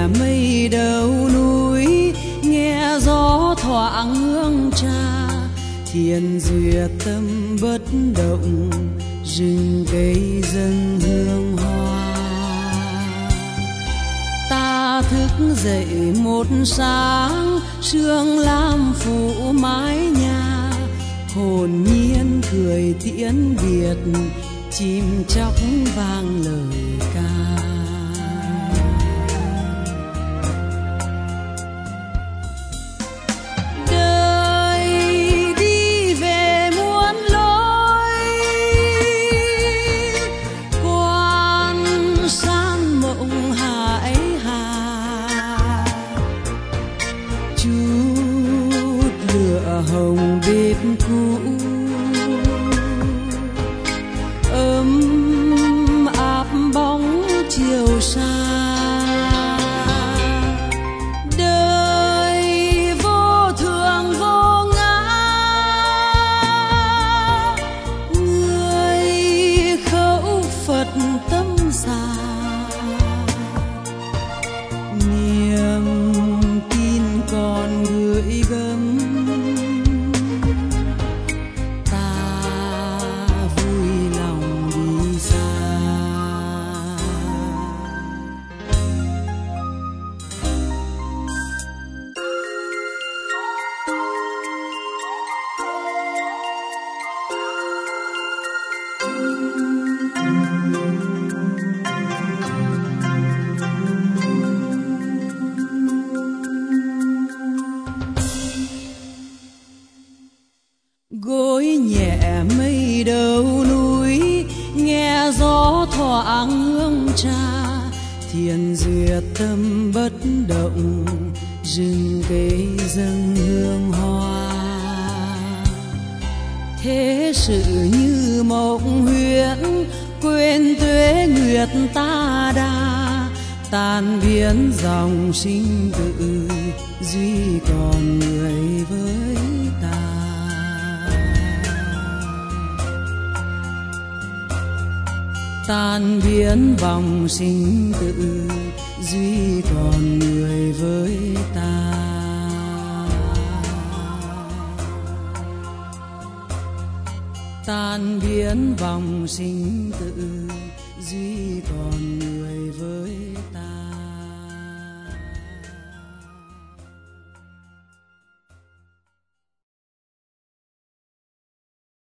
nhẹ mây đầu núi, nghe gió thoảng hương trà. Thiền duyệt tâm bất động, rừng cây dâng hương hoa. Ta thức dậy một sáng, sương lam phủ mái nhà. Hồn nhiên cười tiễn biệt, chim chóc vang lời ca. Hồng bếp cũ ấm áp bóng chiều xa. Đời vô thường vô ngã, người khẩu Phật tâm xa. Niềm tin còn gửi gắm, gối nhẹ mây đầu núi, nghe gió thoảng hương trà. Thiền duyệt tâm bất động, rừng cây dâng hương hoa. Thế sự như mộng huyễn, quên tuế nguyệt ta đa. Tan biến dòng sinh tử, duy còn người với ta. Tan biến vòng sinh tử, duy còn người với ta. Tan biến vòng sinh tử, duy còn người với